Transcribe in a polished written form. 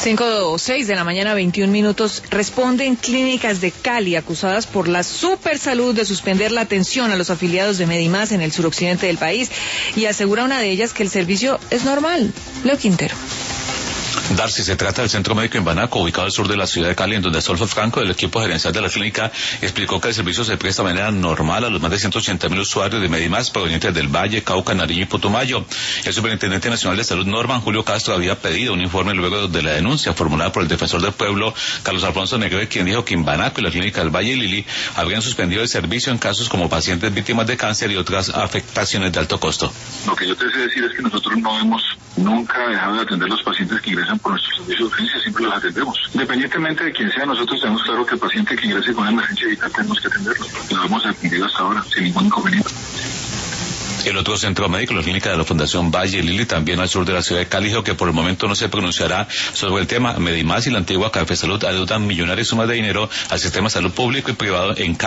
5:06 de la mañana, 21 minutos. Responden clínicas de Cali acusadas por la Supersalud de suspender la atención a los afiliados de Medimás en el suroccidente del país, y asegura una de ellas que el servicio es normal. Leo Quintero. Darcy, se trata del Centro Médico en Banaco, ubicado al sur de la ciudad de Cali, en donde Adolfo Franco, del equipo gerencial de la clínica, explicó que el servicio se presta de manera normal a los más de 180.000 usuarios de Medimás provenientes del Valle, Cauca, Nariño y Putumayo. El superintendente nacional de salud, Norman Julio Castro, había pedido un informe luego de la denuncia formulada por el defensor del pueblo, Carlos Alfonso Negrete, quien dijo que en Banaco y la clínica del Valle y Lili habrían suspendido el servicio en casos como pacientes víctimas de cáncer y otras afectaciones de alto costo. Lo que yo te sé decir es que nosotros no hemos nunca dejado de atender a los pacientes que ingresan por nuestro servicio de urgencia, siempre los atendemos. Independientemente de quién sea, nosotros tenemos claro que el paciente que ingrese con una emergencia vital tenemos que atenderlo. Lo hemos atendido hasta ahora, sin ningún inconveniente. El otro centro médico, la clínica de la Fundación Valle Lili, también al sur de la ciudad de Cali, dijo que por el momento no se pronunciará sobre el tema. Medimás y la antigua Café Salud adeudan millonarias sumas de dinero al sistema de salud público y privado en Cali.